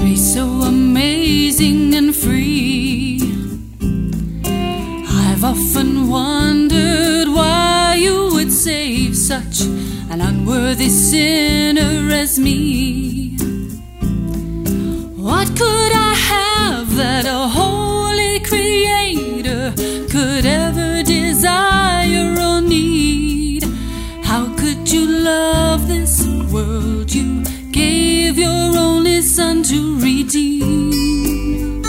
grace so amazing and free. I've often wondered why you would save such an unworthy sinner as me. What could I have that a holy creator could ever desire or need? How could you love this world you gave your only Son to redeem?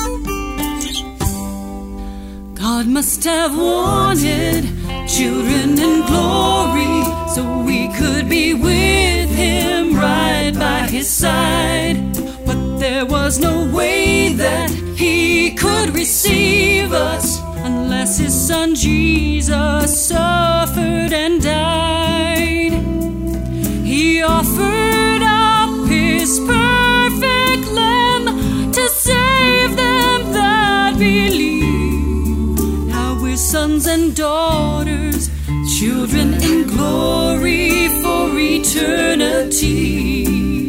God must have wanted children in glory, so we could be with Him right by His side. But there was no way that He could receive us unless His Son Jesus suffered and died. He offered up His perfect Lamb to save them that believe. Now we're sons and daughters, children in glory for eternity.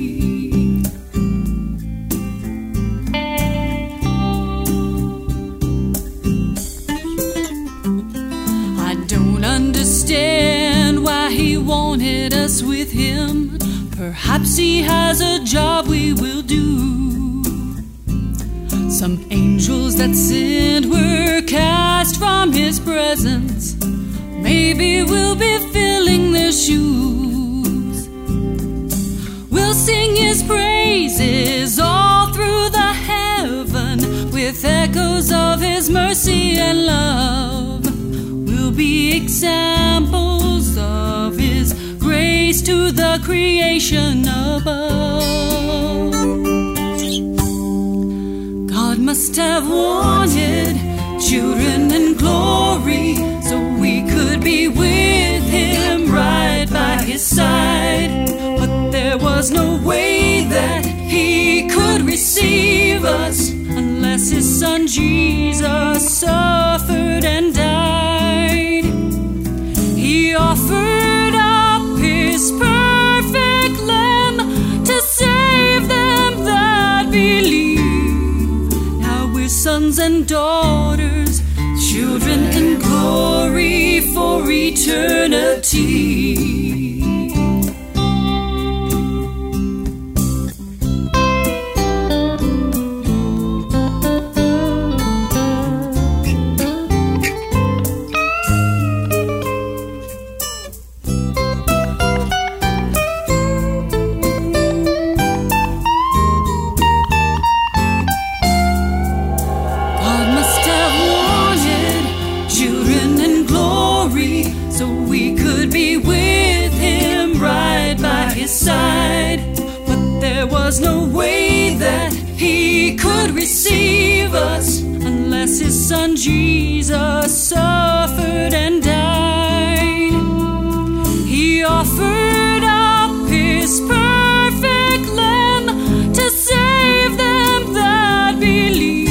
I don't understand why He wanted us with Him. Perhaps He has a job we will do. Some angels that sinned were cast from His presence. Maybe we'll be filling their shoes. We'll sing His praises all through the heaven with echoes of His mercy and love. We'll be examples of His grace to the creation above. God must have wanted children in glory, so we could be with Him right by His side. But there was no way that He could receive us unless His Son Jesus suffered and died. He offered up His perfect Lamb to save them that believe. Now we're sons and daughters, children in glory for eternity. So we could be with Him right by His side. But there was no way that He could receive us unless His Son Jesus suffered and died. He offered up His perfect Lamb to save them that believe.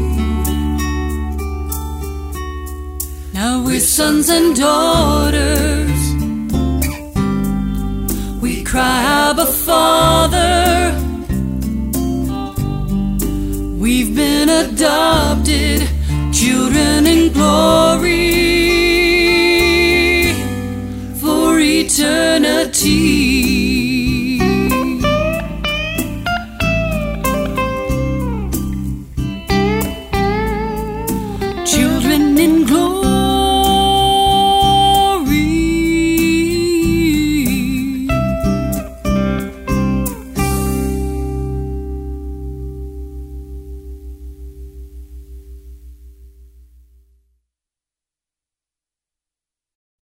Now we're sons and daughters, we cry, Abba, Father. We've been adopted, children in glory for eternity. Children in glory